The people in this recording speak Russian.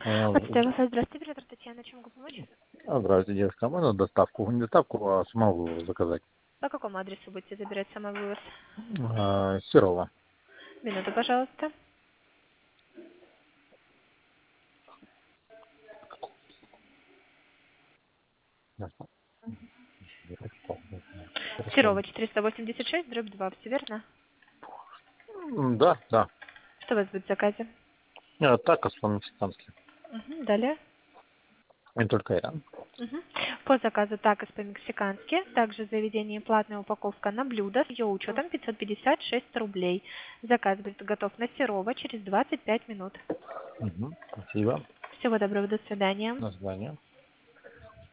Почта wi здравствуйте, оператор Татьяна, чем могу помочь? Здравствуйте, девушка. Можно доставку? Не доставку, а самовывоз заказать. По какому адресу будете забирать самовывоз? Серова. Минуту, пожалуйста. Серова 486, дробь 2, все верно? Да, да. Что у вас будет в заказе? Такос по-мексикански. Далее. Не только я. Мгм. По заказу такос по-мексикански, также в заведении платная упаковка на блюдо с ее учетом 556 рублей. Заказ будет готов на Серова через 25 минут. Спасибо. Всего доброго, до свидания. До свидания.